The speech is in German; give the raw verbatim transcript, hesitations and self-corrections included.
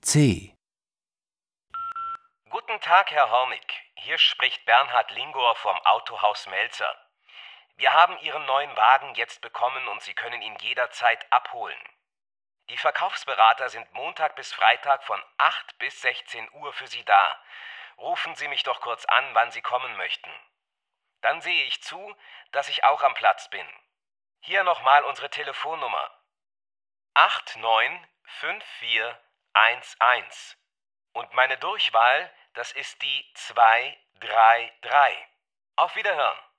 C. Guten Tag, Herr Hornig. Hier spricht Bernhard Lingor vom Autohaus Melzer. Wir haben Ihren neuen Wagen jetzt bekommen und Sie können ihn jederzeit abholen. Die Verkaufsberater sind Montag bis Freitag von acht bis sechzehn Uhr für Sie da. Rufen Sie mich doch kurz an, wann Sie kommen möchten. Dann sehe ich zu, dass ich auch am Platz bin. Hier nochmal unsere Telefonnummer. acht neun fünf vier eins eins. Und meine Durchwahl, das ist die zwei drei drei. Auf Wiederhören.